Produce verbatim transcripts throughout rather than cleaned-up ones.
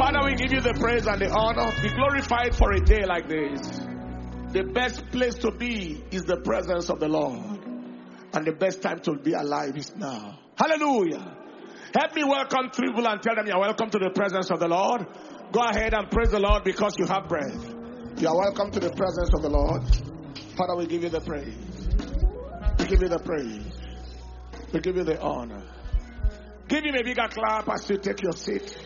Father, we give you the praise and the honor. Be glorified for a day like this. The best place to be is the presence of the Lord. And the best time to be alive is now. Hallelujah. Help me welcome three people and tell them you're welcome to the presence of the Lord. Go ahead and praise the Lord because you have breath. You are welcome to the presence of the Lord. Father, we give you the praise. We give you the praise. We give you the honor. Give him a bigger clap as you take your seat.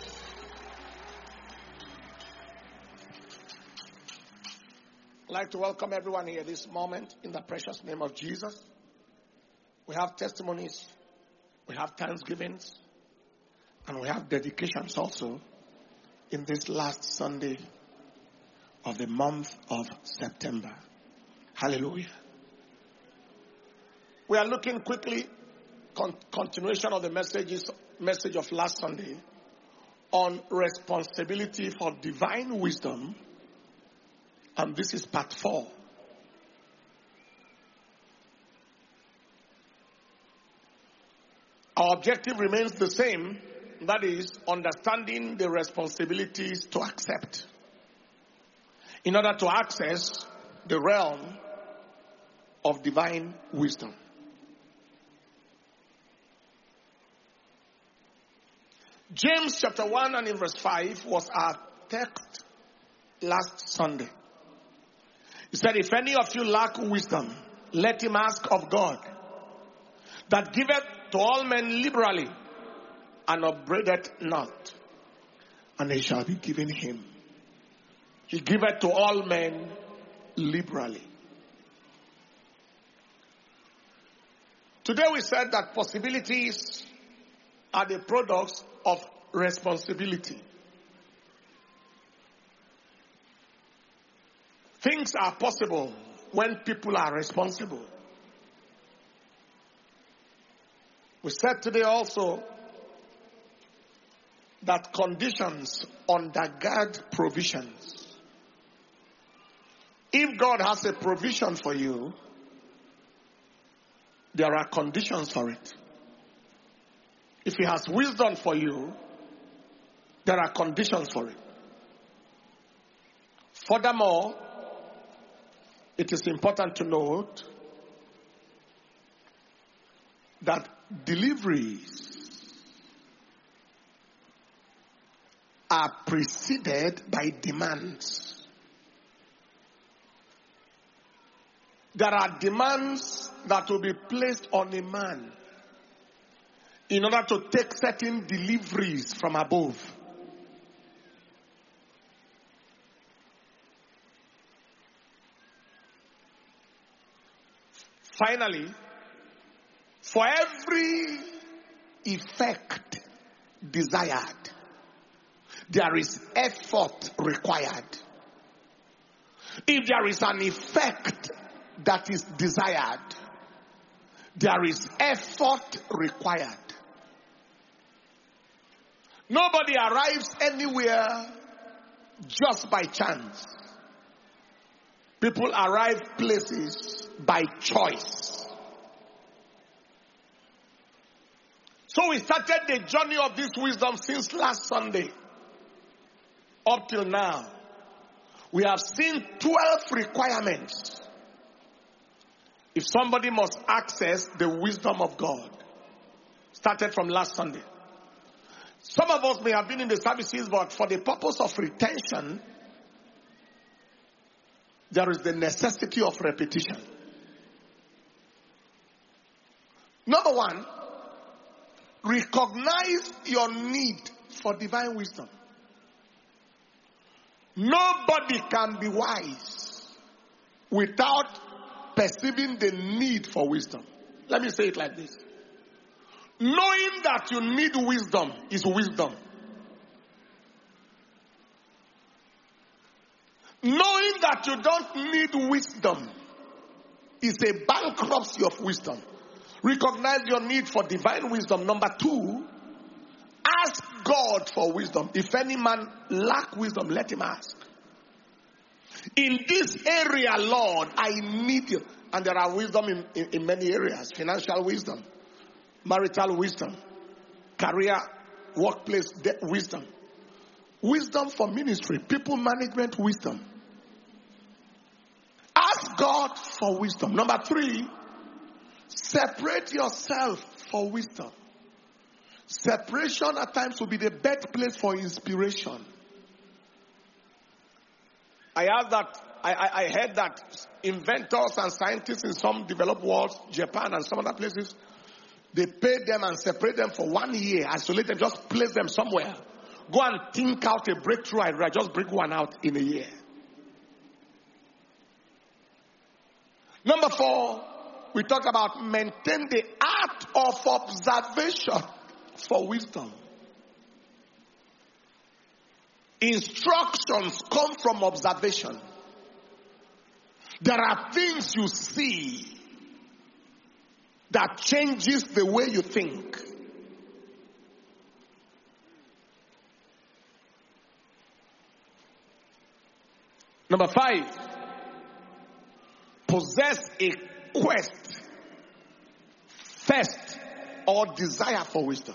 I'd like to welcome everyone here this moment in the precious name of Jesus. We have testimonies, we have thanksgivings, and we have dedications also in this last Sunday of the month of September. Hallelujah. We are looking quickly, con- continuation of the messages, message of last Sunday on responsibility for divine wisdom. And this is part four. Our objective remains the same. That is, understanding the responsibilities to accept in order to access the realm of divine wisdom. James chapter one and in verse five was our text last Sunday. He said, if any of you lack wisdom, let him ask of God, that giveth to all men liberally, and upbraideth not, and it shall be given him. He giveth to all men liberally. Today we said that possibilities are the products of responsibility. Things are possible when people are responsible. We said today also that conditions undergird provisions. If God has a provision for you, there are conditions for it. If he has wisdom for you, there are conditions for it. Furthermore, it is important to note that deliveries are preceded by demands. There are demands that will be placed on a man in order to take certain deliveries from above. Finally, for every effect desired, there is effort required. If there is an effect that is desired, there is effort required. Nobody arrives anywhere just by chance. People arrive places by choice. So we started the journey of this wisdom since last Sunday. Up till now, we have seen twelve requirements if somebody must access the wisdom of God. Started from last Sunday. Some of us may have been in the services, but for the purpose of retention, there is the necessity of repetition. Number one, recognize your need for divine wisdom. Nobody can be wise without perceiving the need for wisdom. Let me say it like this. Knowing that you need wisdom is wisdom. Knowing that you don't need wisdom is a bankruptcy of wisdom. Recognize your need for divine wisdom. Number two, ask God for wisdom. If any man lack wisdom, let him ask. In this area, Lord, I need you. And there are wisdom in, in, in many areas. Financial wisdom, marital wisdom, career, workplace de- wisdom, Wisdom for ministry, people management wisdom. Ask God for wisdom. Number three, separate yourself for wisdom. Separation at times will be the birthplace for inspiration. I heard that I, I, I heard that inventors and scientists in some developed worlds, Japan and some other places, they pay them and separate them for one year, isolate them, just place them somewhere. Go and think out a breakthrough idea, just bring one out in a year. Number four, we talk about maintain the art of observation for wisdom. Instructions come from observation. There are things you see that changes the way you think. Number five, possess a quest, thirst, or desire for wisdom.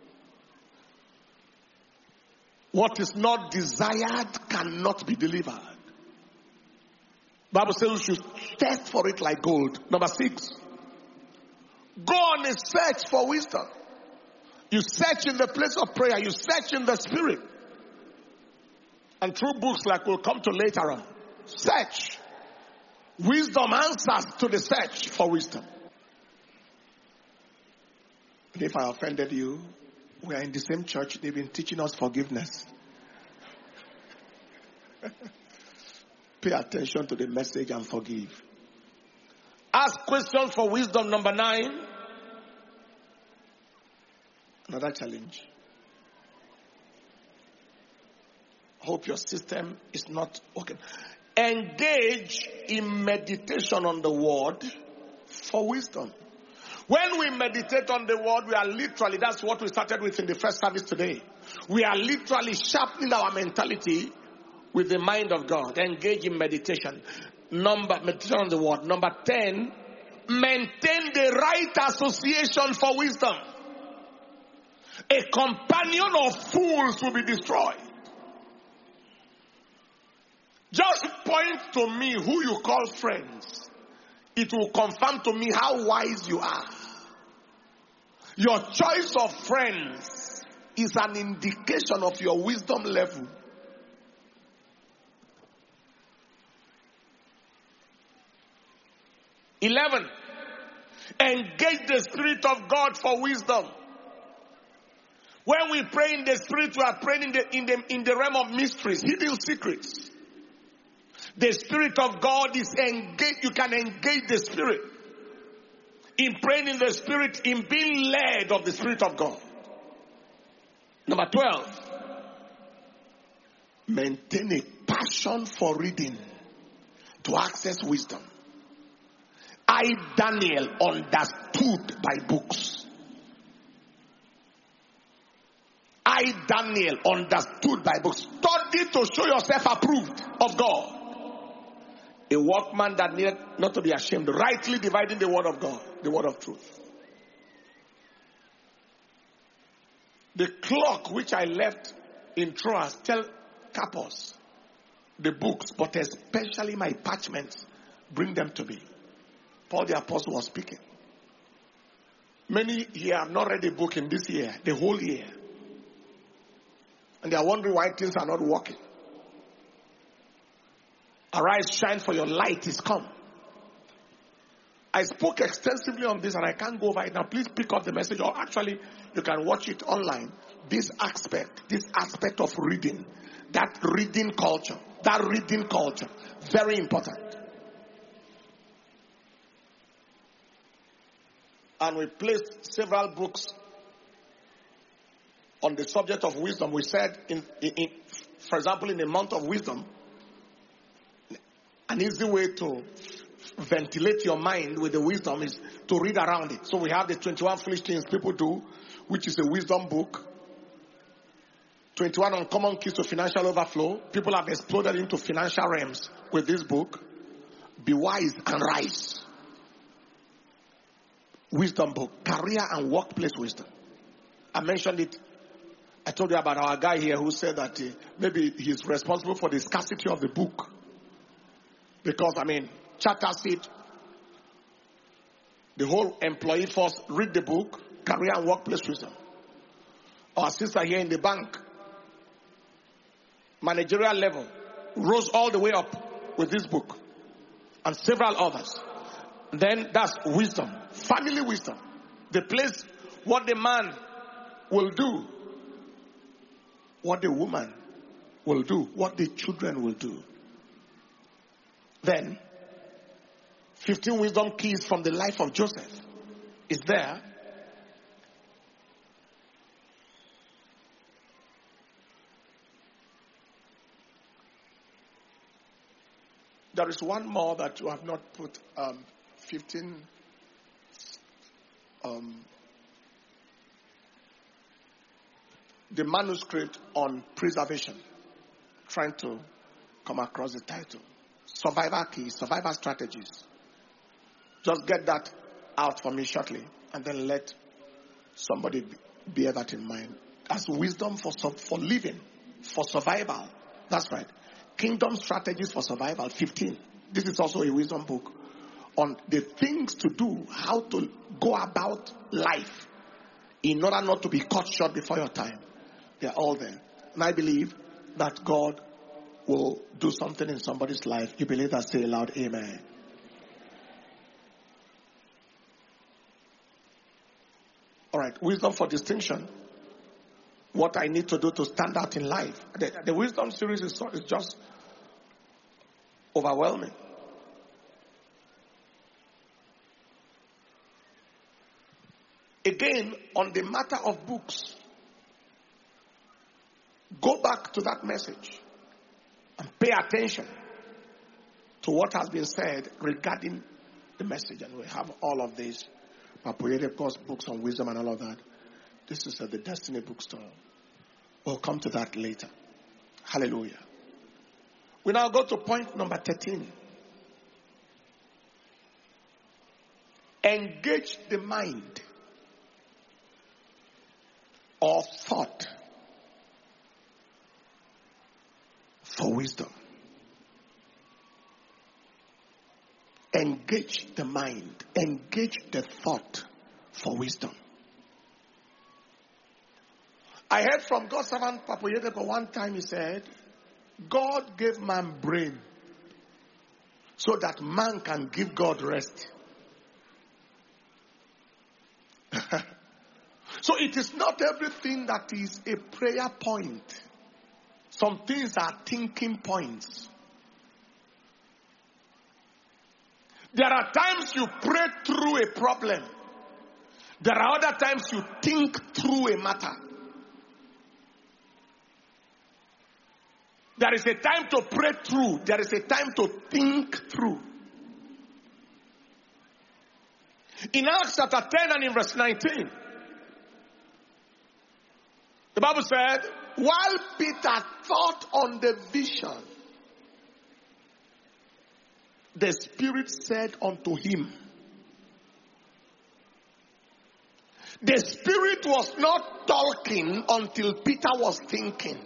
What is not desired cannot be delivered. Bible says we should thirst for it like gold. Number six, go on a search for wisdom. You search in the place of prayer. You search in the spirit. And through books like we'll come to later on. Search. Wisdom answers to the search for wisdom. And if I offended you, we are in the same church. They've been teaching us forgiveness. Pay attention to the message and forgive. Ask questions for wisdom. Number nine. Another challenge. Hope your system is not working. Engage in meditation on the word for wisdom. When we meditate on the word, we are literally, that's what we started with in the first service today. We are literally sharpening our mentality with the mind of God. Engage in meditation. Number, meditation on the word. Number ten, maintain the right association for wisdom. A companion of fools will be destroyed. Just point to me who you call friends. It will confirm to me how wise you are. Your choice of friends is an indication of your wisdom level. Eleven, engage the Spirit of God for wisdom. When we pray in the Spirit, we are praying in the, in the, in the realm of mysteries, hidden secrets. The Spirit of God is engaged. You can engage the Spirit in praying in the Spirit, in being led of the Spirit of God. Number twelve, maintain a passion for reading to access wisdom. I, Daniel, understood by books. I, Daniel, understood by books. Study to show yourself approved of God. A workman that needed not to be ashamed, rightly dividing the word of God, the word of truth. The clock which I left in Troas, tell Kapos, the books, but especially my parchments, bring them to me. Paul the Apostle was speaking. Many here have not read a book in this year, the whole year. And they are wondering why things are not working. Arise, shine, for your light is come. I spoke extensively on this and I can't go over it. Now please pick up the message, or actually you can watch it online. This aspect, this aspect of reading, that reading culture, that reading culture, very important. And we placed several books on the subject of wisdom. We said, in, in, in for example, in the month of wisdom, an easy way to ventilate your mind with the wisdom is to read around it. So we have the twenty-one foolish things people do, which is a wisdom book. twenty-one uncommon keys to financial overflow. People have exploded into financial realms with this book. Be wise and rise. Wisdom book. Career and workplace wisdom. I mentioned it I told you about our guy here who said that uh, maybe he's responsible for the scarcity of the book. Because, I mean, charter seat, the whole employee force read the book, Career and Workplace Wisdom. Our sister here in the bank, managerial level, rose all the way up with this book and several others. Then that's wisdom, family wisdom. The place, what the man will do, what the woman will do, what the children will do. Then, fifteen wisdom keys from the life of Joseph is there. There is one more that you have not put, um, fifteen, um, the manuscript on preservation. Trying to come across the title. Survivor keys, survivor strategies. Just get that out for me shortly and then let somebody bear that in mind. As wisdom for, for living, for survival. That's right. Kingdom strategies for survival, fifteen. This is also a wisdom book on the things to do, how to go about life in order not to be cut short before your time. They're all there. And I believe that God will do something in somebody's life. You believe that? Say aloud, amen. All right, wisdom for distinction. What I need to do to stand out in life. The, the wisdom series is, is just overwhelming. Again, on the matter of books, go back to that message and pay attention to what has been said regarding the message. And we have all of these. Papoyede, of course, books on wisdom and all of that. This is at the Destiny Bookstore. We'll come to that later. Hallelujah. We now go to point number thirteen. Engage the mind or thought for wisdom. Engage the mind. Engage the thought for wisdom. I heard from God's servant Papoyede one time. He said, God gave man brain so that man can give God rest. So it is not everything that is a prayer point. Some things are thinking points. There are times you pray through a problem. There are other times you think through a matter. There is a time to pray through. There is a time to think through. In Acts chapter ten and in verse nineteen, the Bible said, while Peter thought on the vision, the Spirit said unto him. The Spirit was not talking until Peter was thinking.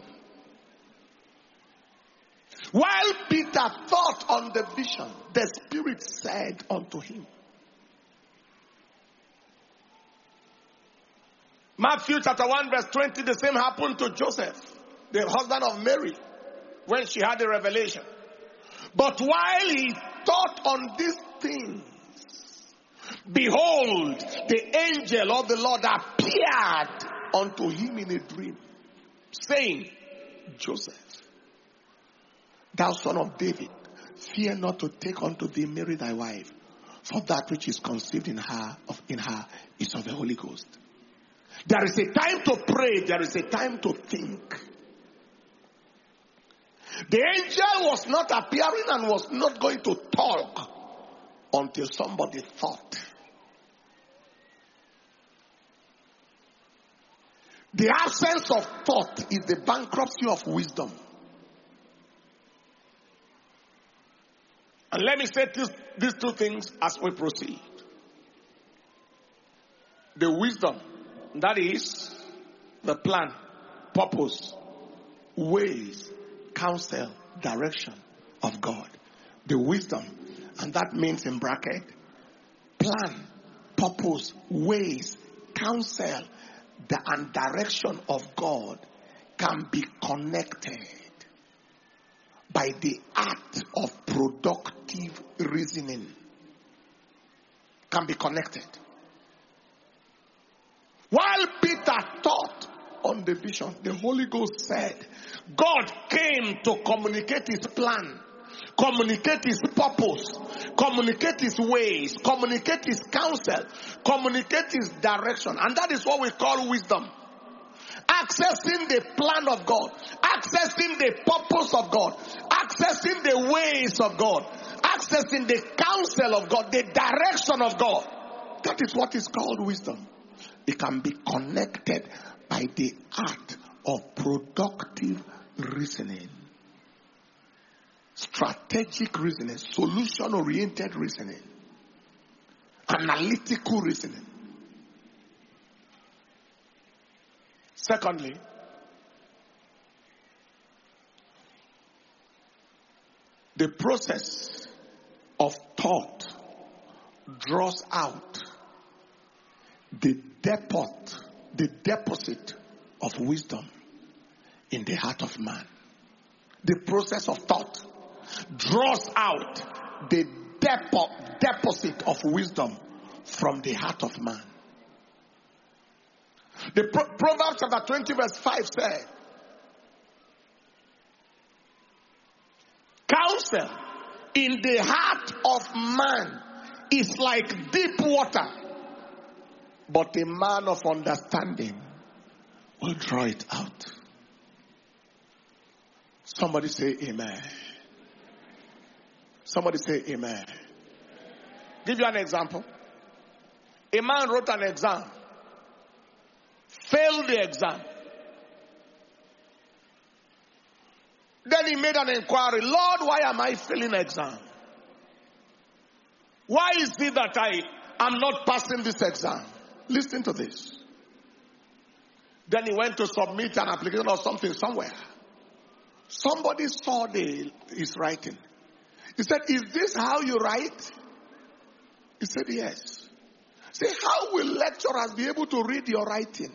While Peter thought on the vision, the Spirit said unto him. Matthew chapter one verse twenty, the same happened to Joseph, the husband of Mary, when she had the revelation. But while he thought on these things, behold, the angel of the Lord appeared unto him in a dream, saying, Joseph, thou son of David, fear not to take unto thee Mary thy wife, for that which is conceived in her of in her is of the Holy Ghost. There is a time to pray, there is a time to think. The angel was not appearing and was not going to talk until somebody thought. The absence of thought is the bankruptcy of wisdom. And let me say this, these two things as we proceed. The wisdom, that is the plan, purpose, ways, counsel, direction of God. The wisdom, and that means in bracket, plan, purpose, ways, counsel, the, and direction of God can be connected by the act of productive reasoning. Can be connected. While Peter thought on the vision, the Holy Ghost said, God came to communicate his plan, communicate his purpose, communicate his ways, communicate his counsel, communicate his direction. And that is what we call wisdom. Accessing the plan of God, accessing the purpose of God, accessing the ways of God, accessing the counsel of God, the direction of God. That is what is called wisdom. It can be connected by the act of productive reasoning, strategic reasoning, solution-oriented reasoning, analytical reasoning. Secondly, the process of thought draws out the deposit, the deposit of wisdom in the heart of man. The process of thought draws out the depo- deposit of wisdom from the heart of man. The Pro- Proverbs chapter twenty verse five said, counsel in the heart of man is like deep water, but a man of understanding will draw it out. Somebody say amen. Somebody say amen. Give you an example. A man wrote an exam, failed the exam. Then he made an inquiry. Lord, why am I failing the exam? Why is it that I am not passing this exam? Listen to this. Then he went to submit an application or something somewhere. Somebody saw the, his writing. He said, is this how you write? He said, yes. Say, how will lecturers be able to read your writing?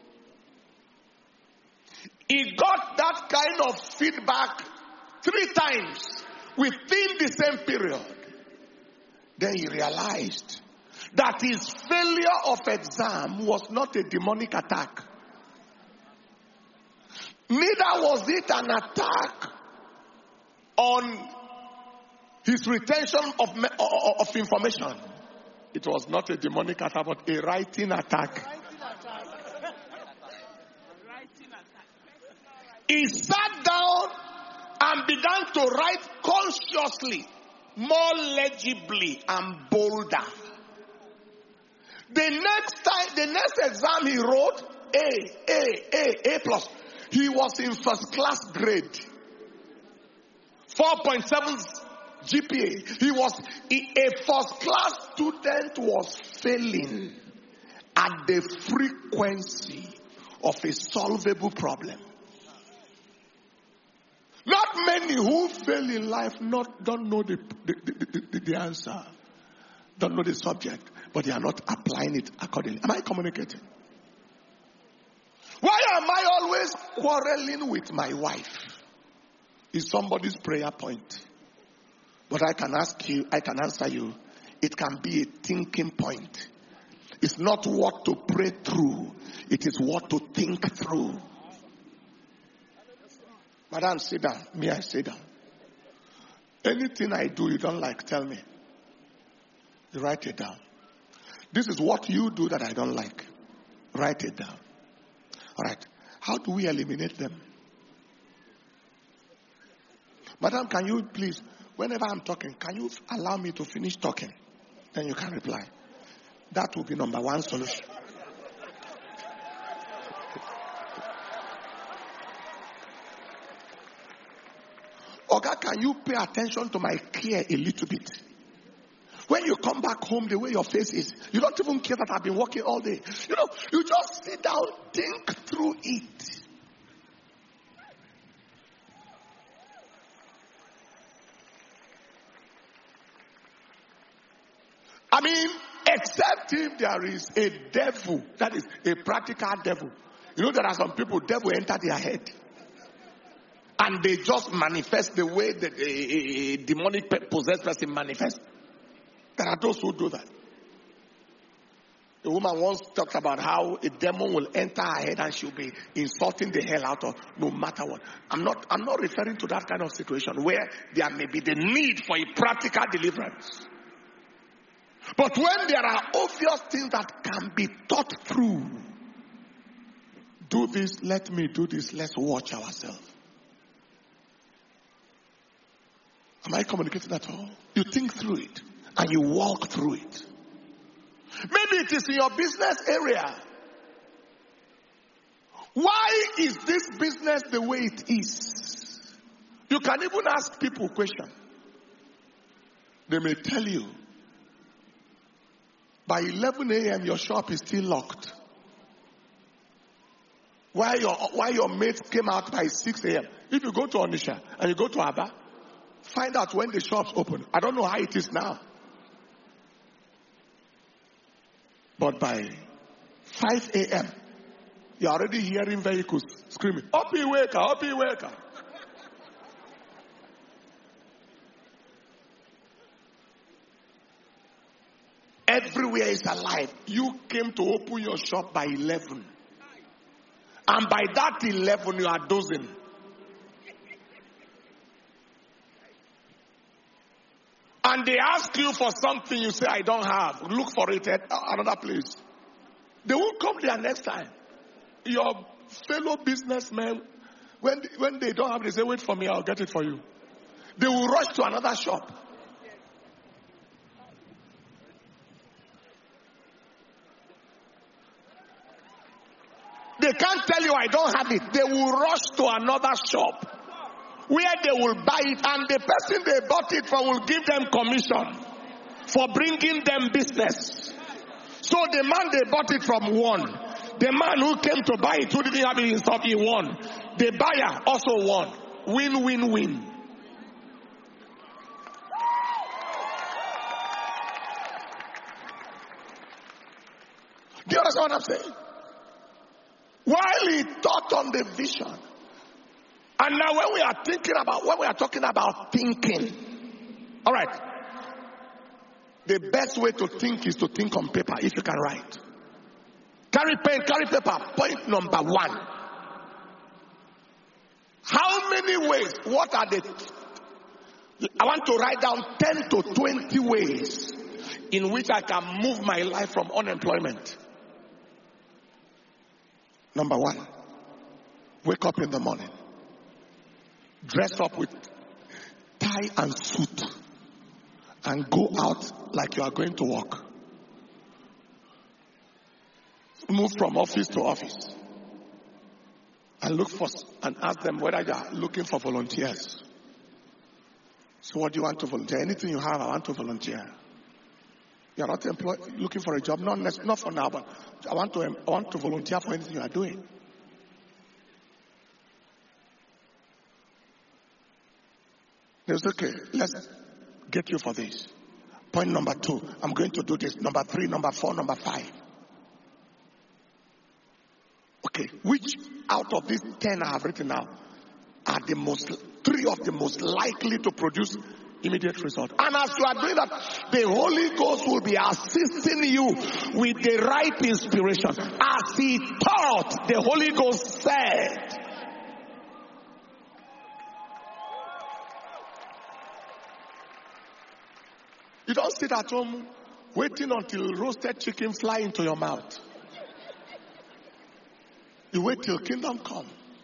He got that kind of feedback three times within the same period. Then he realized that his failure of exam was not a demonic attack. Neither was it an attack on his retention of, of information. It was not a demonic attack, but a writing attack. He sat down and began to write consciously, more legibly and bolder. The next time, the next exam he wrote, A, A, A, A plus. He was in first class grade. four point seven G P A. He was, a first class student was failing at the frequency of a solvable problem. Not many who fail in life not don't know the, the, the, the, the answer, don't know the subject, but they are not applying it accordingly. Am I communicating? Why am I always quarreling with my wife? Is somebody's prayer point. But I can ask you, I can answer you, it can be a thinking point. It's not what to pray through, it is what to think through. Madam, sit down. Me, I sit down. Anything I do you don't like, tell me. You write it down. This is what you do that I don't like. Write it down. All right. How do we eliminate them? Madam, can you please, whenever I'm talking, can you allow me to finish talking? Then you can reply. That will be number one solution. Oga, can you pay attention to my care a little bit? When you come back home, the way your face is, you don't even care that I've been working all day. You know, you just sit down, think through it. I mean, except if there is a devil, that is a practical devil. You know, there are some people, devil enter their head. And they just manifest the way that a, a, a demonic possessed person manifests. There are those who do that. The woman once talked about how a demon will enter her head and she'll be insulting the hell out of no matter what. I'm not, I'm not referring to that kind of situation where there may be the need for a practical deliverance. But when there are obvious things that can be thought through, do this, let me do this, let's watch ourselves. Am I communicating at all? You think through it and you walk through it. Maybe it is in your business area. Why is this business the way it is? You can even ask people questions. They may tell you, by eleven a.m. your shop is still locked. Why your, why your mates came out by six a.m. If you go to Onitsha and you go to Aba, find out when the shops open. I don't know how it is now. But by five a.m., you're already hearing vehicles screaming, Opi Weka, Opi Weka. Everywhere is alive. You came to open your shop by eleven. And by that eleven, you are dozing. And they ask you for something, you say, I don't have. Look for it at another place. They won't come there next time. Your fellow businessmen, when, when they don't have, they say, wait for me, I'll get it for you. They will rush to another shop. They can't tell you I don't have it. They will rush to another shop where they will buy it, and the person they bought it from will give them commission for bringing them business. So the man they bought it from won. The man who came to buy it, who didn't have it in stock, he won. The buyer also won. Win, win, win. Do you understand what I'm saying? While he thought on the vision. And now when we are thinking about, when we are talking about thinking, all right, the best way to think is to think on paper if you can write. Carry pen, carry paper. Point number one. How many ways, what are the, I want to write down ten to twenty ways in which I can move my life from unemployment. Number one, wake up in the morning. Dress up with tie and suit and go out like you are going to work. Move from office to office and look for and ask them whether they are looking for volunteers. So what do you want to volunteer? Anything you have, I want to volunteer. You are not employed, looking for a job, not not for now, but I want to I want to volunteer for anything you are doing. It's okay. Let's get you for this. Point number two. I'm going to do this. Number three, number four, number five. Okay. Which out of these ten I have written now are the most, three of the most likely to produce immediate result? And as you are doing that, the Holy Ghost will be assisting you with the right inspiration. As he taught, the Holy Ghost said. You don't sit at home waiting until roasted chicken fly into your mouth. You wait till kingdom come.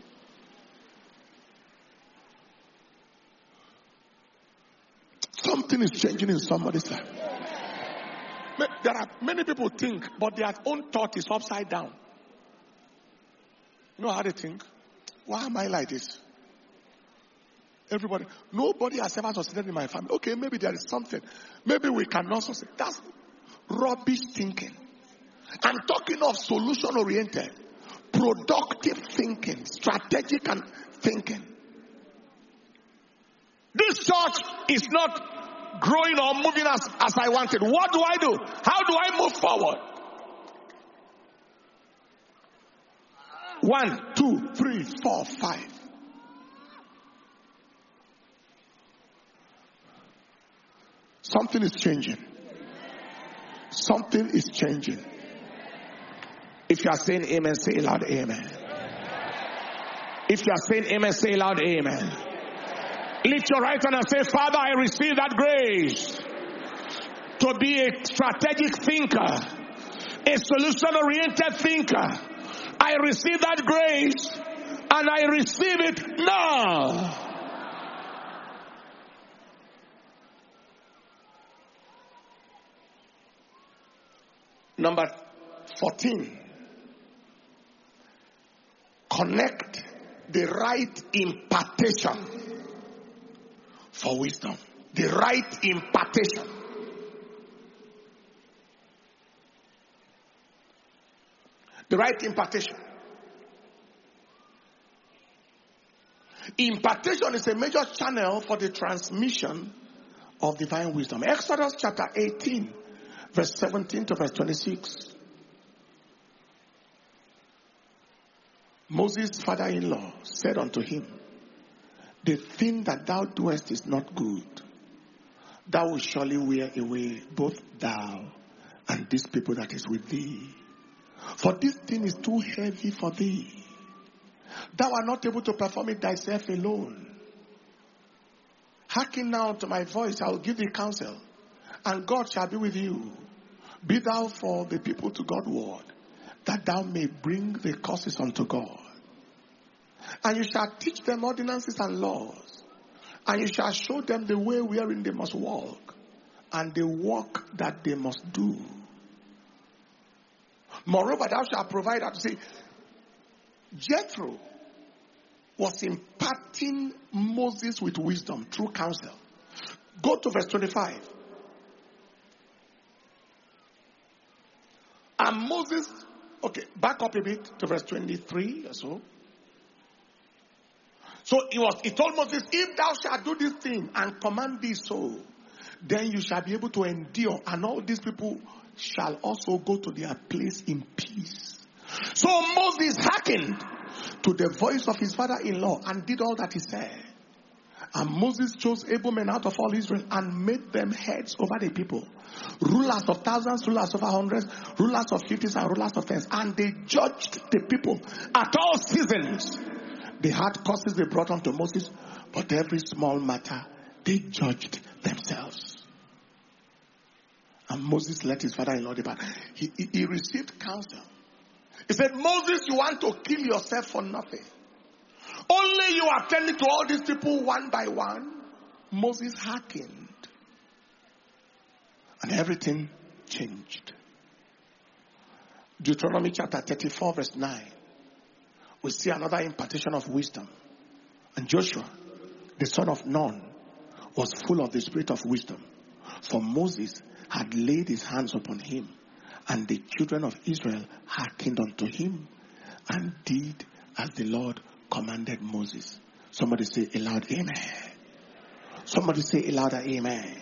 Something is changing in somebody's life. There are many people think, but their own thought is upside down. You know how they think? Why am I like this? Everybody, nobody has ever succeeded in my family. Okay, maybe there is something. Maybe we cannot succeed. That's rubbish thinking. I'm talking of solution-oriented, productive thinking, strategic and thinking. This church is not not growing or moving as, as I wanted. What do I do? How do I move forward? One, two, three, four, five. Something is changing. Something is changing. If you are saying amen, say loud amen. If you are saying amen, say loud amen. Lift your right hand and say, Father, I receive that grace to be a strategic thinker, a solution-oriented thinker. I receive that grace and I receive it now. Number fourteen. Connect the right impartation for wisdom. The right impartation. The right impartation. Impartation is a major channel for the transmission of divine wisdom. Exodus chapter eighteen, verse seventeen to verse twenty-six. Moses' father-in-law said unto him, the thing that thou doest is not good. Thou wilt surely wear away both thou and this people that is with thee. For this thing is too heavy for thee. Thou art not able to perform it thyself alone. Hearken now to my voice, I will give thee counsel, and God shall be with you. Be thou for the people to Godward, that thou may bring the curses unto God. And you shall teach them ordinances and laws, and you shall show them the way wherein they must walk, and the work that they must do. Moreover, thou shalt provide, to say, Jethro was imparting Moses with wisdom through counsel. Go to verse twenty-five. And Moses, okay, back up a bit to verse twenty-three or so. So he was, he told Moses, if thou shalt do this thing and command thee so, then you shall be able to endure, and all these people shall also go to their place in peace. So Moses hearkened to the voice of his father-in-law and did all that he said. And Moses chose able men out of all Israel and made them heads over the people. Rulers of thousands, rulers of hundreds, rulers of fifties, and rulers of tens. And they judged the people at all seasons. They had causes they brought unto Moses, but every small matter they judged themselves. And Moses let his father-in-law depart. He, he, he received counsel. He said, Moses, you want to kill yourself for nothing. Only you are tending to all these people one by one. Moses hearkened. And everything changed. Deuteronomy chapter thirty-four verse nine. We see another impartation of wisdom. And Joshua, the son of Nun, was full of the spirit of wisdom. For Moses had laid his hands upon him. And the children of Israel hearkened unto him and did as the Lord commanded Moses. Somebody say a loud amen. Somebody say a louder amen.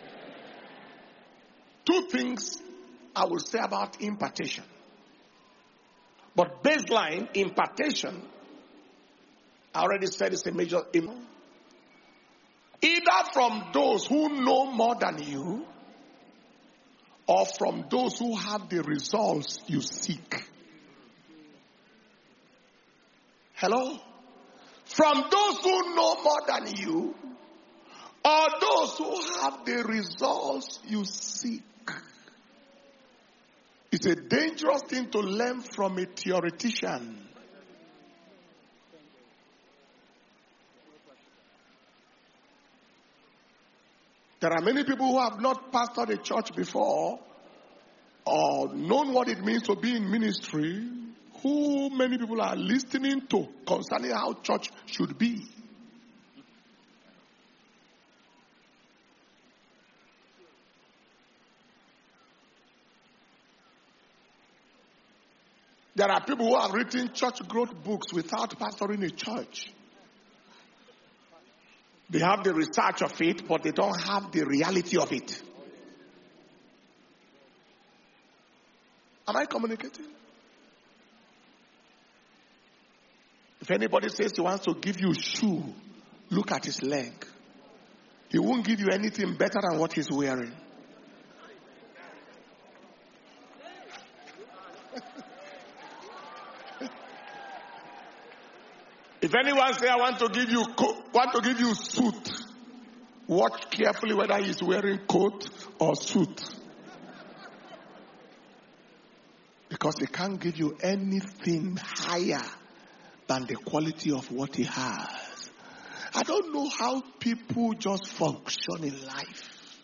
Two things I will say about impartation. But baseline impartation, I already said it's a major aim. Either from those who know more than you, or from those who have the results you seek. Hello? From those who know more than you, or those who have the results you seek. It's a dangerous thing to learn from a theoretician. There are many people who have not pastored a church before or known what it means to be in ministry, who many people are listening to concerning how church should be. There are people who have written church growth books without pastoring a church. They have the research of it, but they don't have the reality of it. Am I communicating? If anybody says he wants to give you a shoe, look at his leg. He won't give you anything better than what he's wearing. If anyone say I want to give you co- want to give you suit, watch carefully whether he's wearing coat or suit. Because he can't give you anything higher than the quality of what he has. I don't know how people just function in life.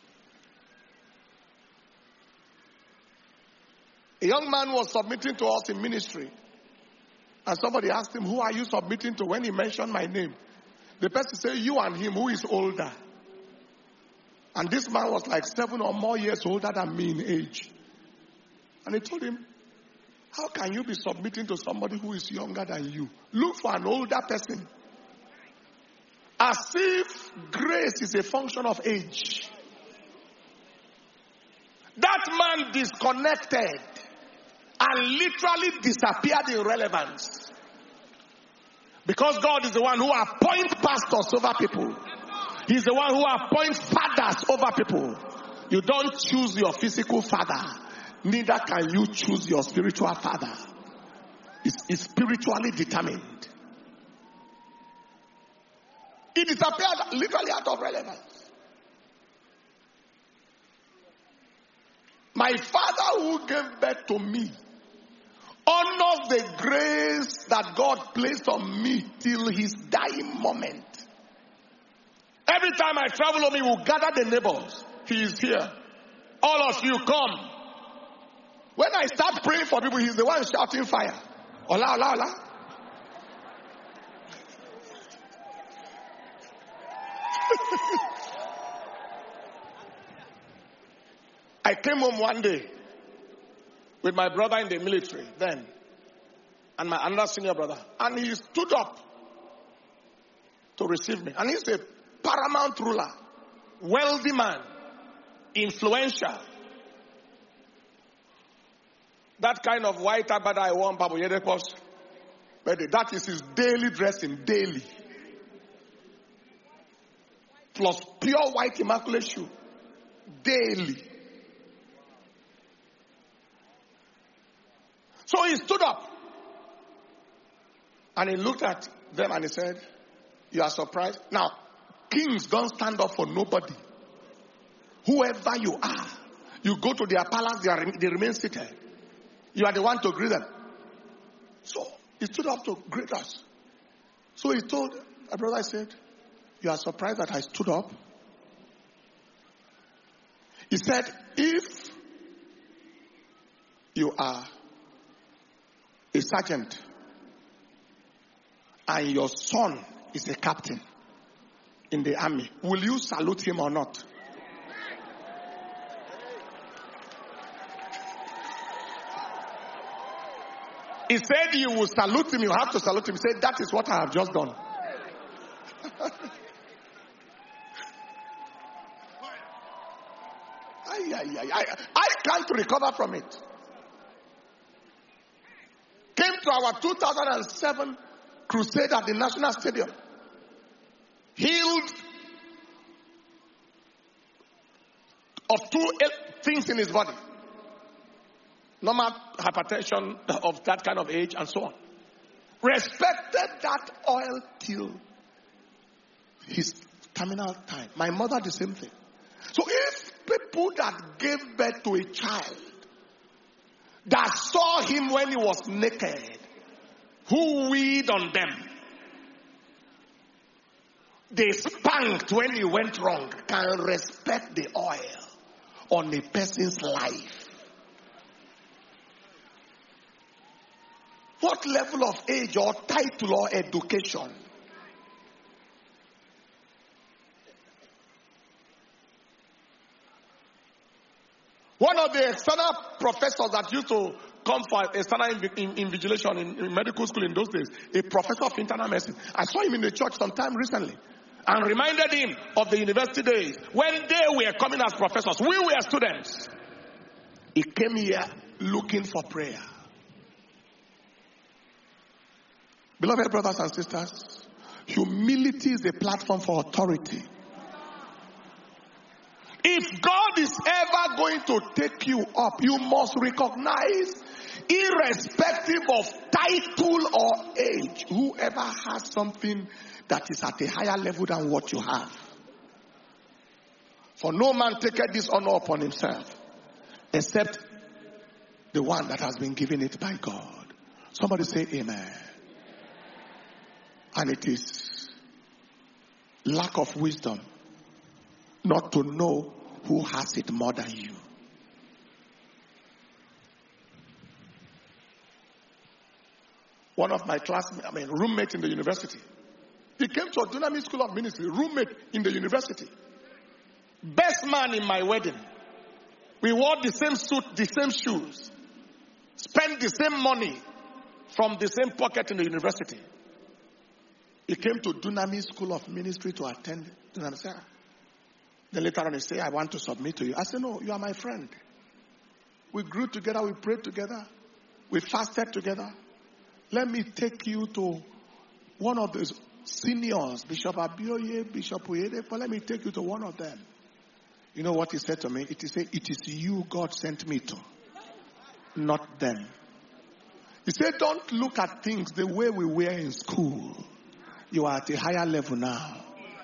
A young man was submitting to us in ministry. And somebody asked him, who are you submitting to? When he mentioned my name, the person said, you and him, who is older? And this man was like seven or more years older than me in age. And he told him, how can you be submitting to somebody who is younger than you? Look for an older person. As if grace is a function of age. That man disconnected and literally disappeared in relevance. Because God is the one who appoints pastors over people. He's the one who appoints fathers over people. You don't choose your physical father. Neither can you choose your spiritual father. It's, it's spiritually determined. He disappeared literally out of relevance. My father who gave birth to me honors the grace that God placed on me till his dying moment. Every time I travel home, he will gather the neighbors. He is here. All of you come. When I start praying for people, he's the one shouting fire. Ola, ola, ola. I came home one day with my brother in the military then, and my another senior brother, and he stood up to receive me. And he's a paramount ruler, wealthy man, influential. That kind of white agbada I wore, Babu Yedekos, that is his daily dressing, daily. Plus pure white immaculate shoe, daily. So he stood up and he looked at them and he said, you are surprised? Now, kings don't stand up for nobody. Whoever you are, you go to their palace, they, are, they remain seated. You are the one to greet them. So he stood up to greet us. So he told my brother, I said, you are surprised that I stood up? He said, if you are a sergeant and your son is a captain in the army, will you salute him or not? He said you will salute him, you have to salute him. He said, that is what I have just done. I, I, I, I can't recover from it. Came to our two thousand seven crusade at the National Stadium. Healed of two things in his body. Normal hypertension of that kind of age and so on. Respected that oil till his terminal time. My mother the same thing. So if people that gave birth to a child that saw him when he was naked, who weed on them, they spanked when he went wrong, can respect the oil on a person's life. What level of age or title or education? One of the external professors that used to come for external invigilation in, in medical school in those days, a professor of internal medicine. I saw him in the church sometime recently. and reminded him of the university days when they were coming as professors. We were students. He came here looking for prayer. Beloved brothers and sisters, humility is a platform for authority. If God is ever going to take you up, you must recognize, irrespective of title or age, whoever has something that is at a higher level than what you have. For no man taketh this honor upon himself, except the one that has been given it by God. Somebody say amen. And it is lack of wisdom not to know who has it more than you. One of my classmates, I mean, roommate in the university, he came to a Dunamis School of Ministry, roommate in the university. Best man in my wedding. We wore the same suit, the same shoes, spent the same money from the same pocket in the university. He came to Dunamis School of Ministry to attend Dunamis. Then later on he said, I want to submit to you. I said, no, you are my friend. We grew together, we prayed together, we fasted together. Let me take you to one of the seniors, Bishop Abioye, Bishop Uyede, but let me take you to one of them. You know what he said to me? It is, it is you God sent me to, not them. He said, don't look at things the way we were in school. You are at a higher level now.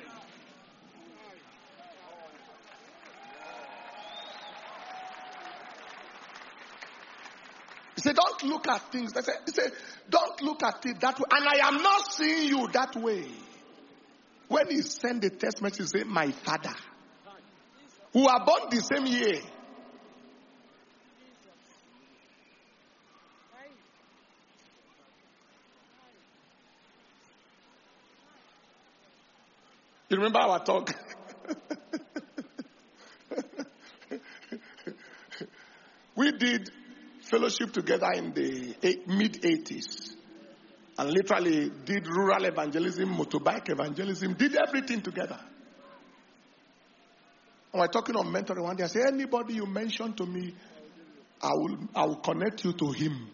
He said, don't look at things. He said, don't look at it that way. And I am not seeing you that way. When he sent the text message, he said, my father, who are born the same year. You remember our talk? We did fellowship together in the mid eighties. And literally did rural evangelism, motorbike evangelism, did everything together. And we're talking on mentoring one day. I say, anybody you mention to me, I will, I will connect you to him.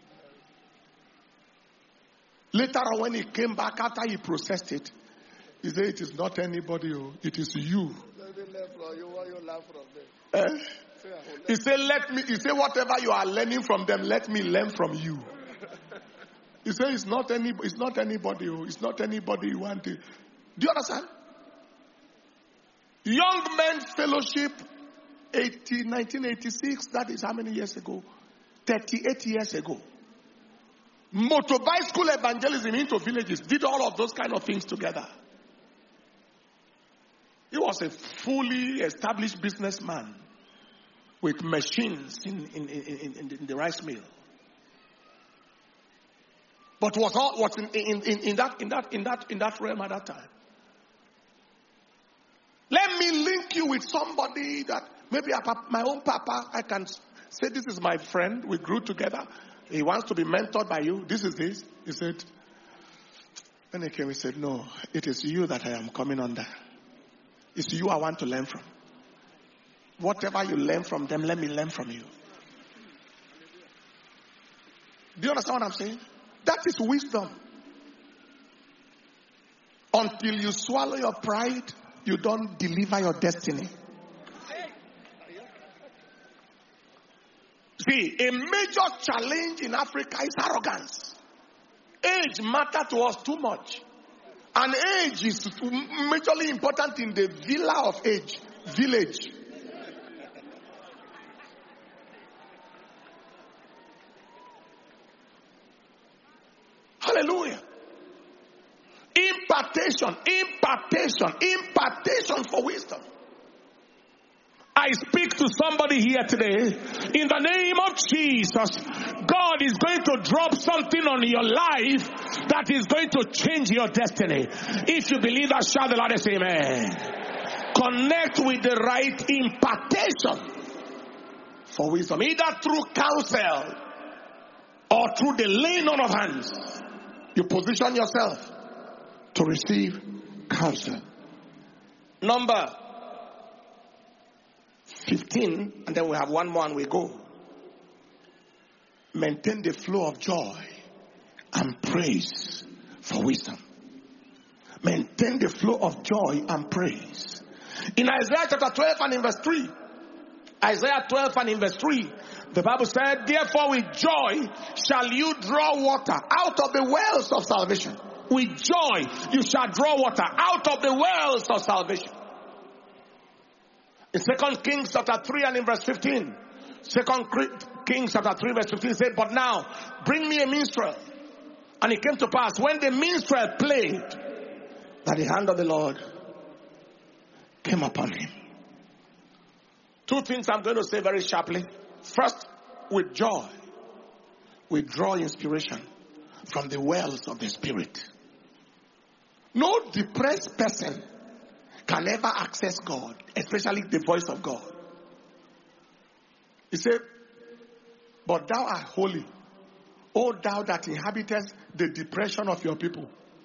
Later on, when he came back after he processed it, he said, it is not anybody, it is you. Eh? He said, let me, he said, whatever you are learning from them, let me learn from you. He said, it's not any, it's not anybody, it's not anybody you want to. Do you understand? Young Men Fellowship, nineteen eighty-six, that is how many years ago? thirty-eight years ago. Motorbike school evangelism into villages, did all of those kind of things together. He was a fully established businessman with machines in, in, in, in, in the rice mill. But was all was in, in, in, in that in that in that in that realm at that time. Let me link you with somebody that maybe my own papa, I can say this is my friend, we grew together. He wants to be mentored by you. This is this. He said, when he came, he said, no, it is you that I am coming under. It's you I want to learn from. Whatever you learn from them, let me learn from you. Do you understand what I'm saying? That is wisdom. Until you swallow your pride, you don't deliver your destiny. See, a major challenge in Africa is arrogance. Age matters to us too much. And age is majorly important in the villa of age, village. Hallelujah. Impartation, impartation, impartation for wisdom. I speak to somebody here today. In the name of Jesus, God is going to drop something on your life that is going to change your destiny. If you believe that, shout the loudest amen. Connect with the right impartation for wisdom, either through counsel or through the laying on of hands. You position yourself to receive counsel Number fifteen, and then we have one more and we go. Maintain the flow of joy and praise for wisdom. Maintain the flow of joy and praise. In Isaiah chapter twelve and in verse three, Isaiah twelve and in verse three, the Bible said, therefore with joy shall you draw water out of the wells of salvation. With joy you shall draw water out of the wells of salvation. In Second Kings chapter three and in verse fifteen, Second Kings chapter three verse fifteen said, but now bring me a minstrel. And it came to pass when the minstrel played that the hand of the Lord came upon him. Two things I'm going to say very sharply. First, with joy, we draw inspiration from the wells of the Spirit. No depressed person can ever access God, especially the voice of God. He said, but thou art holy, O thou that inhabitest the depression of your people.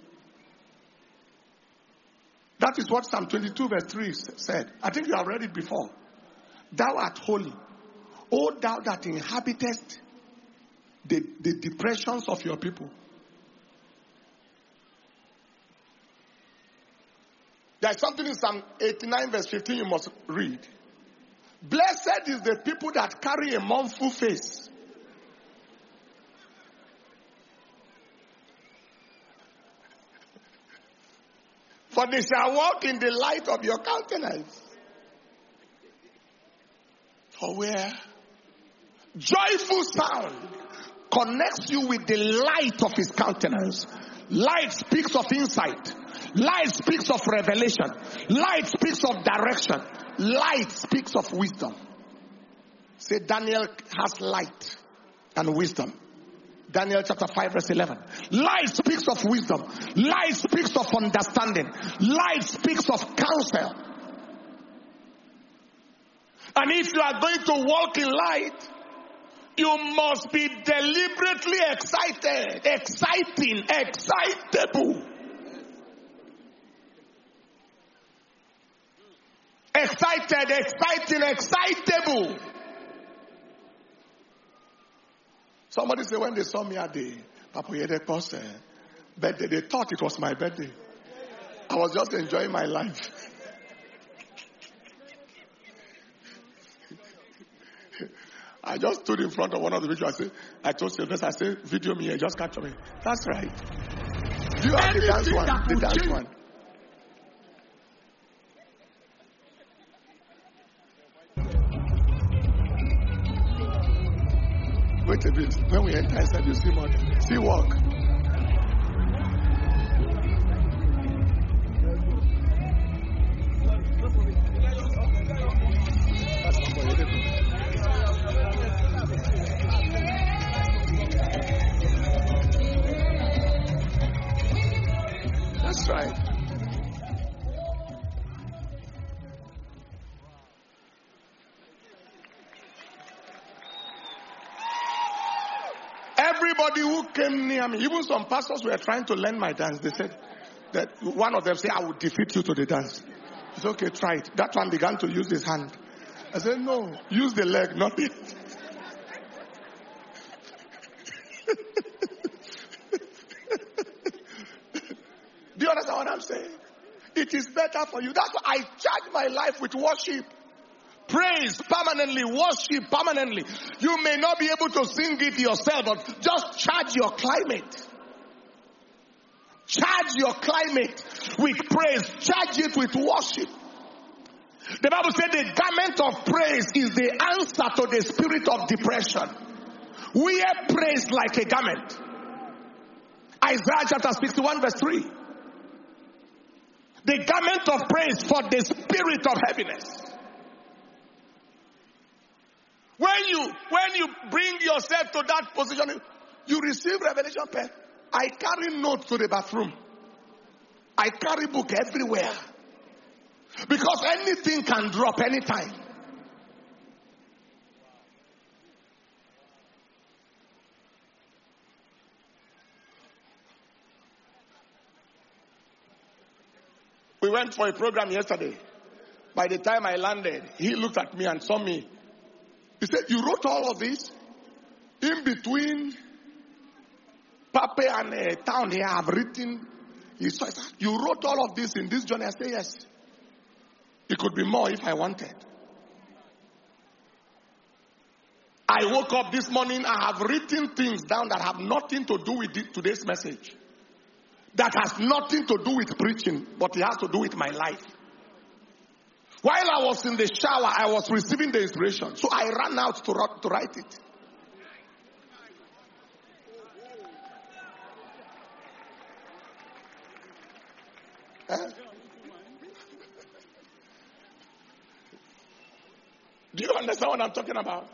That is what Psalm twenty-two verse three said. I think you have read it before. Thou art holy, O thou that inhabitest the, the depressions of your people. There is something in Psalm eighty-nine verse fifteen you must read. Blessed is the people that carry a mournful face. For they shall walk in the light of your countenance. For where joyful sound connects you with the light of his countenance. Light speaks of insight. Light speaks of revelation. Light speaks of direction. Light speaks of wisdom. Say Daniel has light and wisdom. Daniel chapter five verse eleven. Light speaks of wisdom. Light speaks of understanding. Light speaks of counsel. And if you are going to walk in light, you must be deliberately excited, exciting, excitable. Excited, exciting, excitable. Somebody said when they saw me at the Papa Yede concert, birthday, they thought it was my birthday. I was just enjoying my life. I just stood in front of one of the videos. I said, I told Sylvester, I said, video me here, just capture me. That's right. Do you have the dance one? The dance one. Wait a bit. When we enter inside, you see more. See walk. That's right. Everybody who came near me, even some pastors were trying to learn my dance. They said that one of them said, I will defeat you to the dance. It's okay, try it. That one began to use his hand. I said, no, use the leg, not it. Do you understand what I'm saying? It is better for you. That's why I charge my life with worship. Praise permanently, worship permanently. You may not be able to sing it yourself, but just charge your climate. Charge your climate with praise. Charge it with worship. The Bible said the garment of praise is the answer to the spirit of depression. Wear praise like a garment. Isaiah chapter sixty-one verse three. The garment of praise for the spirit of heaviness. When you, when you bring yourself to that position, you receive revelation pen. I carry notes to the bathroom. I carry book everywhere. Because anything can drop anytime. We were went for a program yesterday. By the time I landed, he looked at me and saw me. He said, you wrote all of this? In between Pape and uh, town here, I have written. He said, you wrote all of this in this journey? I said, yes. It could be more if I wanted. I woke up this morning, I have written things down that have nothing to do with today's message. That has nothing to do with preaching, but it has to do with my life. While I was in the shower, I was receiving the inspiration. So I ran out to, to write it. Eh? Do you understand what I'm talking about?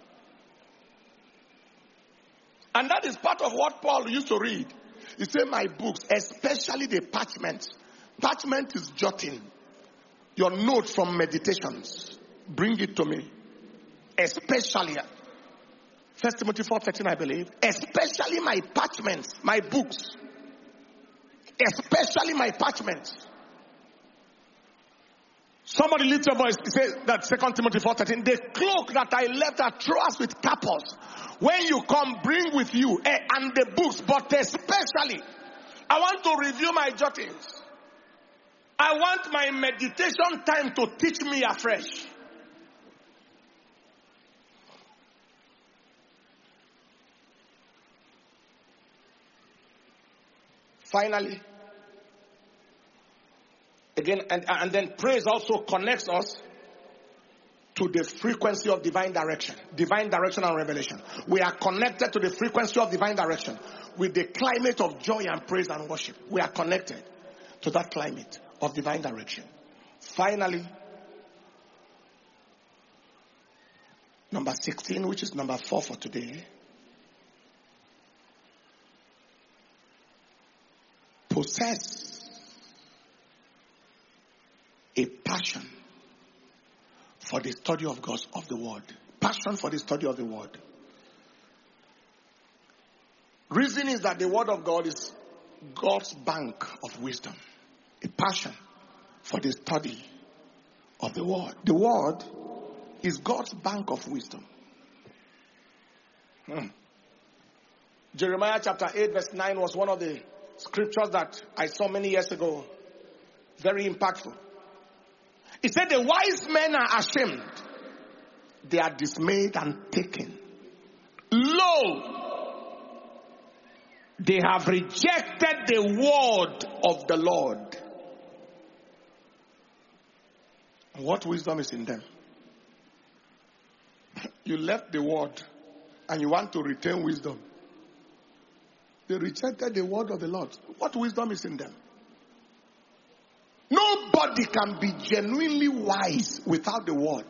And that is part of what Paul used to read. He said, my books, especially the parchments. Parchment is jotting. Your notes from meditations. Bring it to me. Especially. First Timothy four thirteen, I believe. Especially my parchments, my books. Especially my parchments. Somebody lift your voice. He says that Second Timothy four thirteen. The cloak that I left at Troas with Carpus. When you come, bring with you eh, and the books, but especially, I want to review my jottings. I want my meditation time to teach me afresh. Finally, again, and, and then praise also connects us to the frequency of divine direction. Divine direction and revelation. We are connected to the frequency of divine direction with the climate of joy and praise and worship. We are connected to that climate of divine direction. Finally, number sixteen, which is number four for today. Possess a passion for the study of God's of the word. Passion for the study of the word. Reason is that the word of God is God's bank of wisdom. A passion for the study of the word. The word is God's bank of wisdom. Hmm. Jeremiah chapter eight verse nine was one of the scriptures that I saw many years ago. Very impactful. He said the wise men are ashamed. They are dismayed and taken. Lo, they have rejected the word of the Lord. What wisdom is in them? You left the word and you want to retain wisdom. They rejected the word of the Lord. What wisdom is in them? Nobody can be genuinely wise without the word.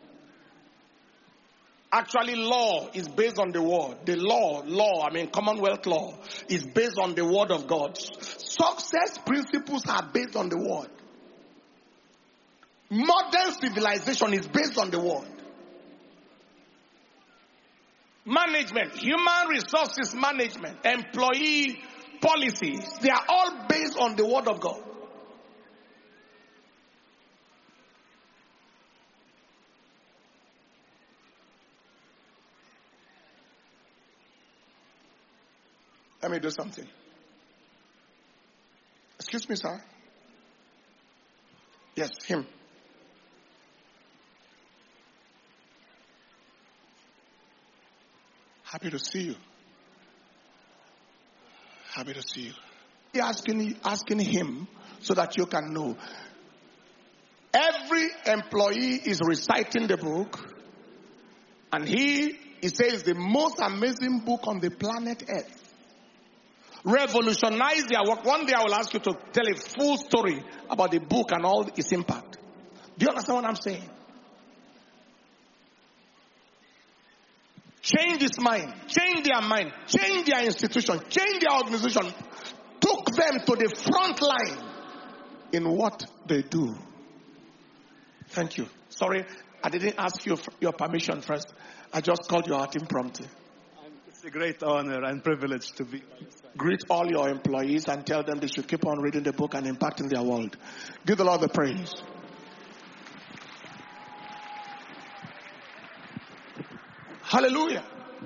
Actually, law is based on the word. The law, law, I mean Commonwealth law, is based on the word of God. Success principles are based on the word. Modern civilization is based on the word. Management, human resources management, employee policies, they are all based on the word of God. Let me do something. Excuse me, sir. Yes, him. Happy to see you. Happy to see you. You're asking, asking him so that you can know. Every employee is reciting the book, and he, he says, the most amazing book on the planet Earth. Revolutionize their work. One day I will ask you to tell a full story about the book and all its impact. Do you understand what I'm saying? Change his mind. Change their mind. Change their institution. Change their organization. Took them to the front line in what they do. Thank you. Sorry, I didn't ask you your permission first. I just called you out impromptu. It's a great honor and privilege to be. Greet all your employees and tell them they should keep on reading the book and impacting their world. Give the Lord the praise. Hallelujah.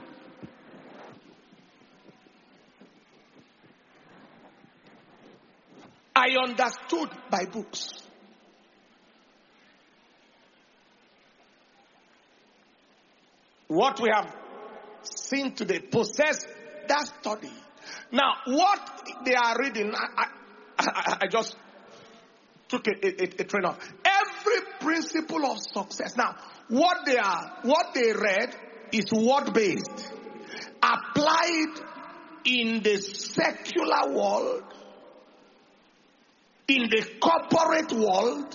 I understood by books. What we have seen today, possess that study. Now, what they are reading, I, I, I just took a, a, a train off. Every principle of success. Now, what they are, what they read is word-based, applied in the secular world, in the corporate world,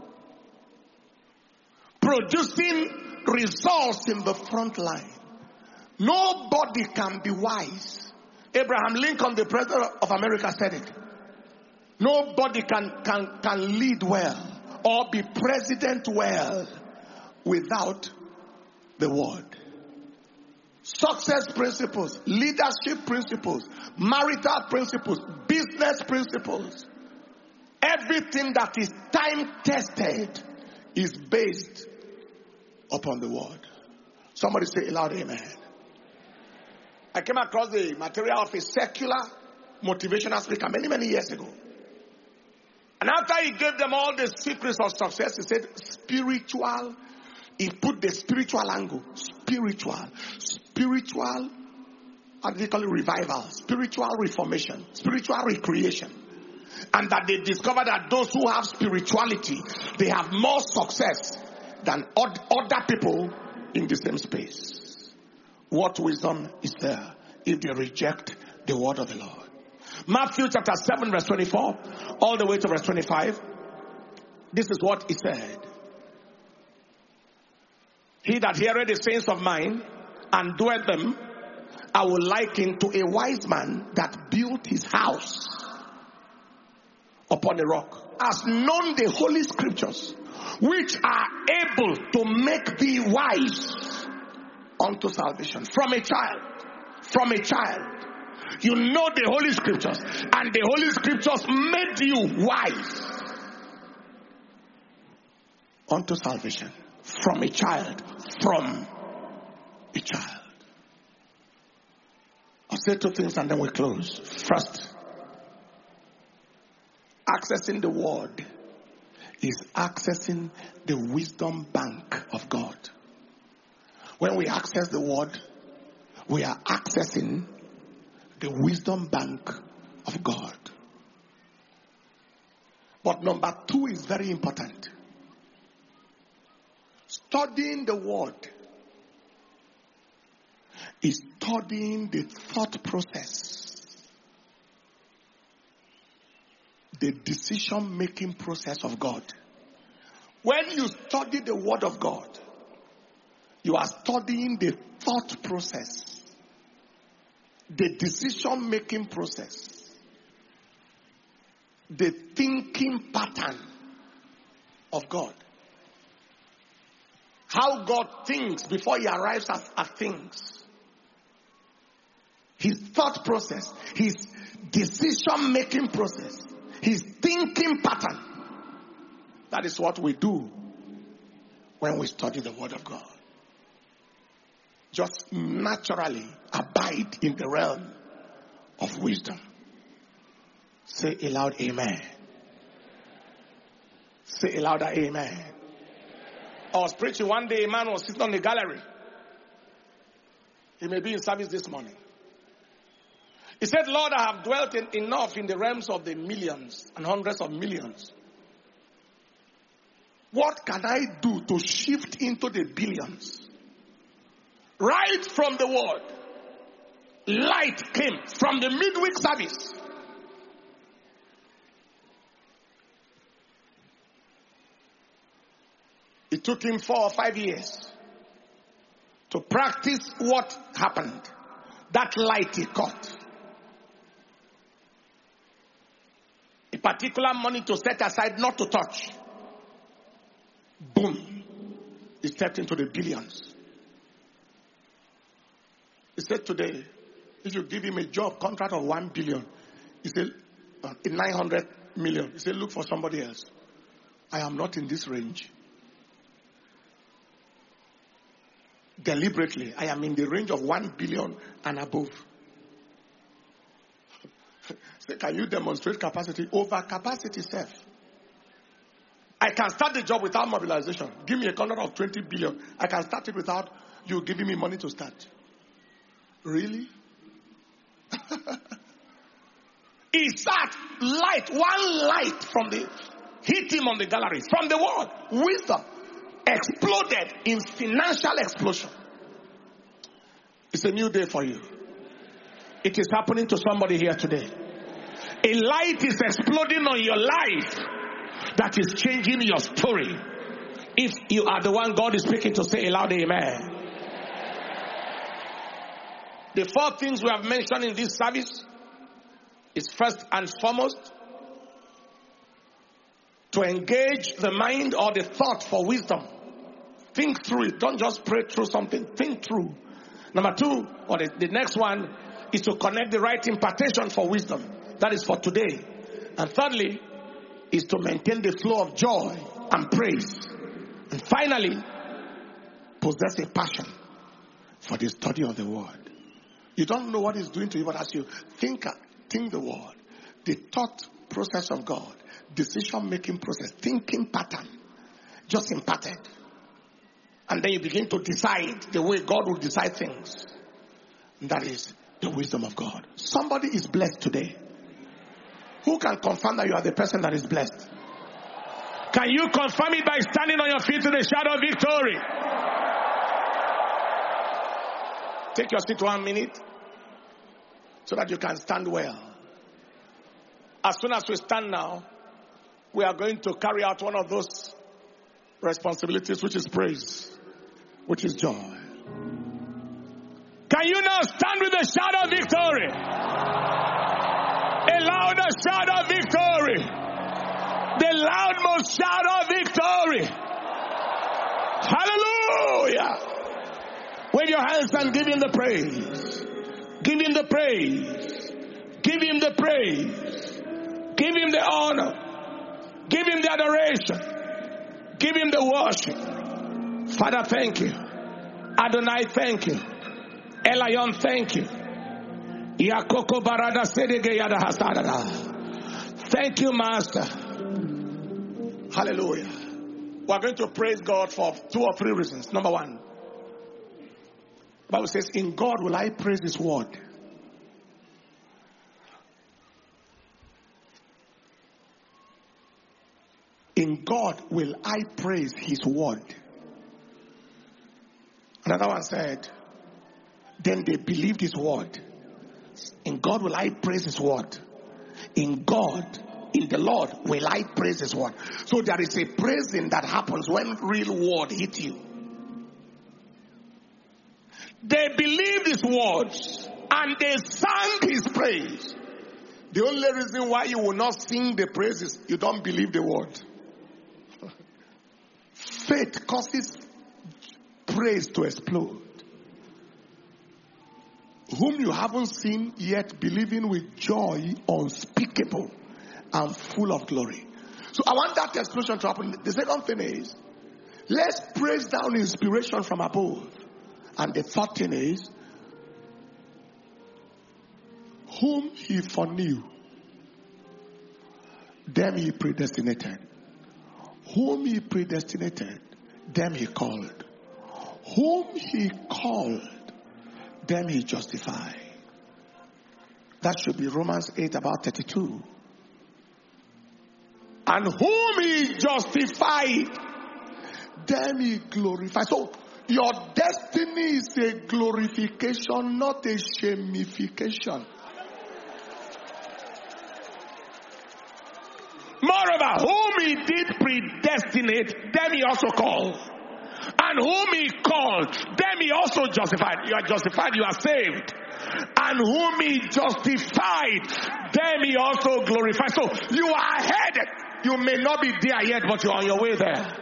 producing results in the front line. Nobody can be wise. Abraham Lincoln, the president of America, said it. Nobody can, can, can lead well or be president well without the word. Success principles, leadership principles, marital principles, business principles. Everything that is time tested is based upon the word. Somebody say aloud, amen. I came across the material of a secular motivational speaker many, many years ago. And after he gave them all the secrets of success, he said spiritual. He put the spiritual angle. Spiritual. Spiritual, how do they call it? Revival. Spiritual reformation. Spiritual recreation. And that they discovered that those who have spirituality, they have more success than other people in the same space. What wisdom is there if they reject the word of the Lord? Matthew chapter seven verse twenty-four all the way to verse twenty-five. This is what he said. He that heareth the sayings of mine and doeth them, I will liken to a wise man that built his house upon a rock. Has known the holy scriptures, which are able to make thee wise unto salvation. From a child, from a child, you know the holy scriptures, and the holy scriptures made you wise unto salvation. From a child, from a child. I'll say two things and then we close. First, accessing the word is accessing the wisdom bank of God. When we access the word, we are accessing the wisdom bank of God. But number two is very important. Studying the word is studying the thought process, the decision-making process of God. When you study the word of God, you are studying the thought process, the decision-making process, the thinking pattern of God. How God thinks before he arrives at, at things. His thought process, his decision-making process, his thinking pattern. That is what we do when we study the word of God. Just naturally abide in the realm of wisdom. Say aloud, amen. Say aloud, amen. I was preaching one day, a man was sitting on the gallery. He may be in service this morning. He said, Lord, I have dwelt in enough in the realms of the millions and hundreds of millions. What can I do to shift into the billions? Right from the word, light came from the midweek service. It took him four or five years to practice what happened. That light he caught. A particular money to set aside, not to touch. Boom. He stepped into the billions. He said today, If you give him a job contract of one billion, he said, uh, nine hundred million. He said, look for somebody else. I am not in this range. Deliberately, I am in the range of one billion and above. So can you demonstrate capacity? Over capacity, self. I can start the job without mobilization. Give me a contract of twenty billion. I can start it without you giving me money to start. Really? He sat light, one light from the, hit him on the gallery. From the word, wisdom exploded in financial explosion. It's a new day for you. It is happening to somebody here today. A light is exploding on your life that is changing your story. If you are the one God is speaking to, say aloud, amen. The four things we have mentioned in this service is first and foremost to engage the mind or the thought for wisdom. Think through it. Don't just pray through something. Think through. Number two, or the, the next one, is to connect the right impartation for wisdom. That is for today. And thirdly, is to maintain the flow of joy and praise. And finally, possess a passion for the study of the word. You don't know what it's doing to you, but as you think, think the word, the thought process of God, decision-making process, thinking pattern, just imparted. And then you begin to decide the way God will decide things. And that is the wisdom of God. Somebody is blessed today. Who can confirm that you are the person that is blessed? Can you confirm it by standing on your feet to the shout of victory? Take your seat one minute so that you can stand well. As soon as we stand now, we are going to carry out one of those responsibilities, which is praise, which is joy. Can you now stand with the shout of victory? A louder shout of victory. The loudmost shout of victory. Hallelujah. Wave your hands and give him the praise. Give him the praise. Give him the praise. Give him the honor. Give him the adoration. Give him the worship. Father, thank you. Adonai, thank you. Elion, thank you. Yakoko barada sedege yada hasadada. Thank you, Master. Hallelujah. We are going to praise God for two or three reasons. Number one, the Bible says, in God will I praise his word. In God will I praise his word. Another one said, then they believed his word. In God will I praise his word. In God, in the Lord will I praise his word. So there is a praising that happens when real word hit you. They believed his words and they sang his praise. The only reason why you will not sing the praises, you don't believe the word. Faith causes praise to explode. Whom you haven't seen yet, believing with joy unspeakable and full of glory. So I want that explosion to happen. The second thing is, let's praise down inspiration from above. And the third thing is, whom he foreknew, them he predestinated. Whom he predestinated, them he called. Whom he called, them he justified. That should be Romans eight, about thirty-two. And whom he justified, them he glorified. So, your destiny is a glorification, not a shamification. Moreover, whom he did predestinate, them he also called. And whom he called, them he also justified. You are justified, you are saved. And whom he justified, them he also glorified. So you are headed. You may not be there yet, but you are on your way there.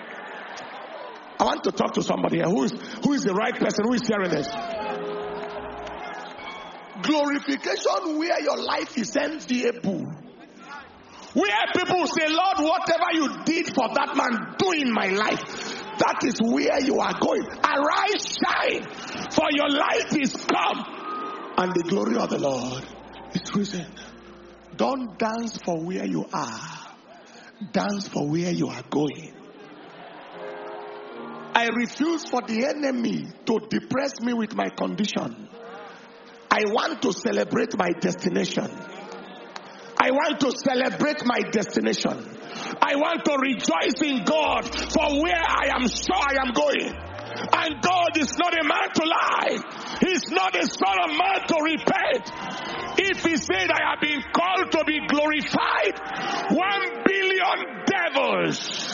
I want to talk to somebody here. Who is, who is the right person? Who is hearing this? Glorification where your life is enviable. Where people say, Lord, whatever you did for that man, do in my life. That is where you are going. Arise, shine, for your light is come, and the glory of the Lord is risen. Don't dance for where you are. Dance for where you are going. I refuse for the enemy to depress me with my condition. I want to celebrate my destination. I want to celebrate my destination. I want to rejoice in God for where I am sure I am going. And God is not a man to lie. He's not a son of man to repent. If he said I have been called to be glorified, one billion devils.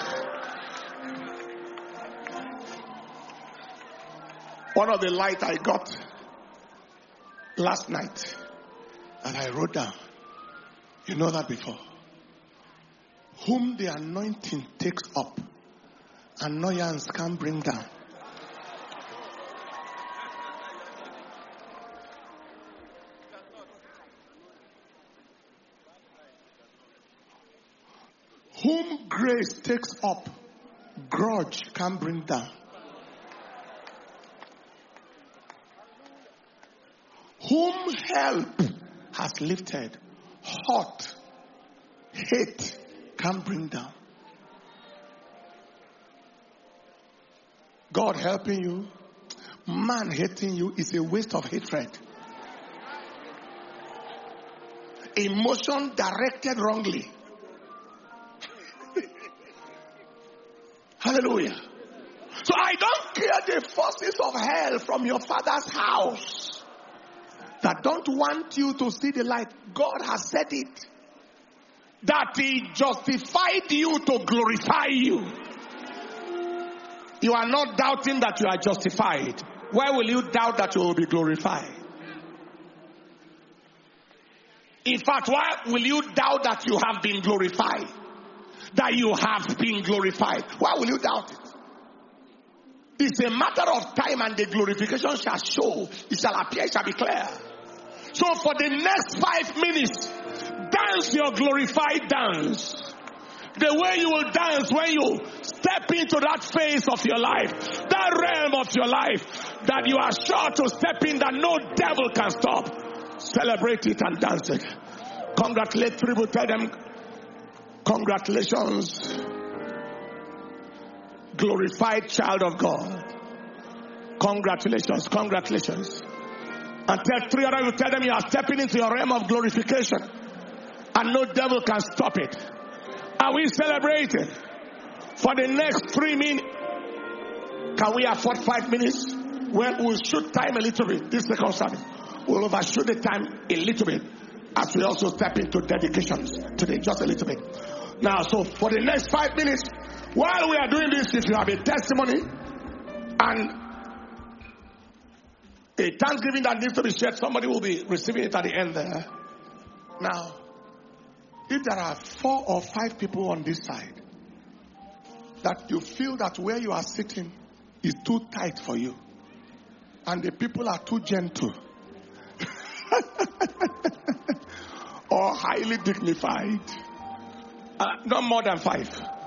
One of the light I got last night, and I wrote down, you know that before. Whom the anointing takes up, annoyance can bring down. Whom grace takes up, grudge can bring down. Whom help has lifted, hurt, hate can bring down. God helping you, man hating you is a waste of hatred. Emotion directed wrongly. Hallelujah. So I don't care the forces of hell from your father's house that don't want you to see the light. God has said it. That he justified you to glorify you. You are not doubting that you are justified. Why will you doubt that you will be glorified? In fact, why will you doubt that you have been glorified? That you have been glorified. Why will you doubt it? It's a matter of time, and the glorification shall show. It shall appear, it shall be clear. So for the next five minutes, dance your glorified dance. The way you will dance when you step into that phase of your life, that realm of your life that you are sure to step in, that no devil can stop. Celebrate it and dance it. Congratulate people, tell them, congratulations, glorified child of God. Congratulations, congratulations. And tell three other, you tell them you are stepping into your realm of glorification, and no devil can stop it. Are we celebrating for the next three minutes? Can we afford five minutes? Well, we'll shoot time a little bit. This second service, we'll overshoot the time a little bit as we also step into dedications today, just a little bit. Now, so for the next five minutes, while we are doing this, if you have a testimony and a thanksgiving that needs to be shared, somebody will be receiving it at the end there. Now, if there are four or five people on this side that you feel that where you are sitting is too tight for you, and the people are too gentle or highly dignified, uh, not more than five,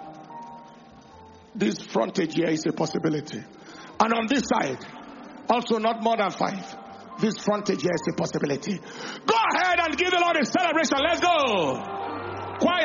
this frontage here is a possibility. And on this side, also not more than five. This frontage here is a possibility. Go ahead and give the Lord a celebration. Let's go. Quiet.